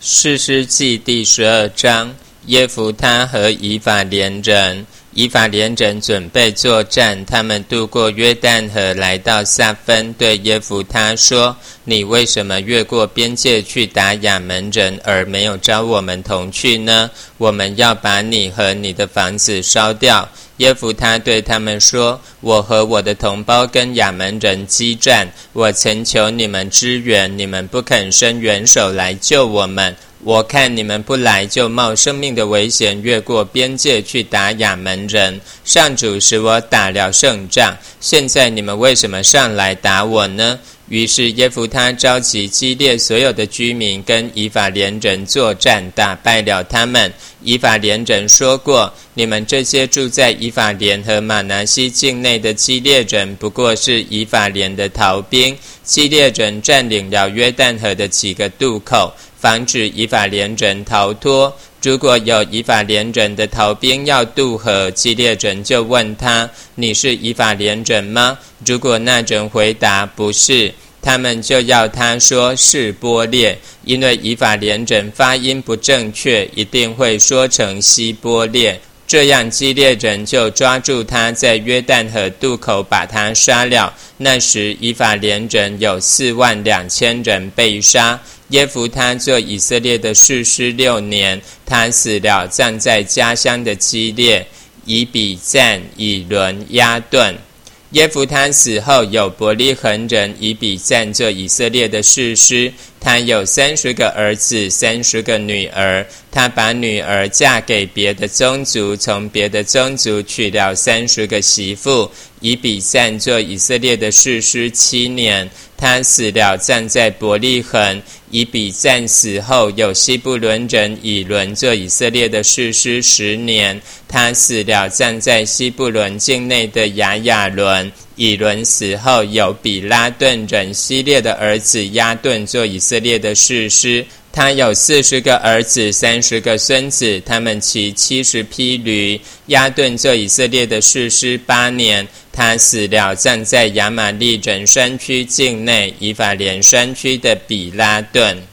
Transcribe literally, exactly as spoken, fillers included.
士师记第十二章，耶弗他和以法莲人。以法莲人准备作战，他们渡过约旦河，来到撒分，对耶弗他说：你为什么越过边界去打亚门人，而没有召我们同去呢？我们要把你和你的房子烧掉。耶弗他对他们说：我和我的同胞跟亚门人激战，我曾求你们支援，你们不肯伸援手来救我们。我看你们不来，就冒生命的危险越过边界去打亚门人。上主使我打了胜仗，现在你们为什么上来打我呢？于是耶弗他召集基列所有的居民，跟以法莲人作战，打败了他们。以法莲人说过：你们这些住在以法莲和玛拿西境内的基列人，不过是以法莲的逃兵。基列人占领了约旦河的几个渡口，防止以法莲人逃脱。如果有以法莲人的逃兵要渡河，基列人就问他：你是以法莲人吗？如果那人回答不是，他们就要他说是波列，因为以法莲人发音不正确，一定会说成西波列。这样基列人就抓住他，在约旦河渡口把他杀了。那时以法莲人有四万两千人被杀。耶弗他做以色列的士师六年，他死了，葬在家乡的基列、以比赞、以伦、亚顿。耶弗他死后，有伯利恒人以比赞做以色列的士师，他有三十个儿子，三十个女儿。他把女儿嫁给别的宗族，从别的宗族娶了三十个媳妇。以比赞做以色列的士师七年，他死了，葬在伯利恒。以比赞死后，有西布伦人以伦做以色列的士师十年，他死了，葬在西布伦境内的亚亚伦。以伦死后，有比拉顿人希列的儿子亚顿做以色列的士师，他有四十个儿子，三十个孙子，他们骑七十匹驴。亚顿做以色列的士师八年，他死了，葬在亚玛利人山区境内以法莲山区的比拉顿。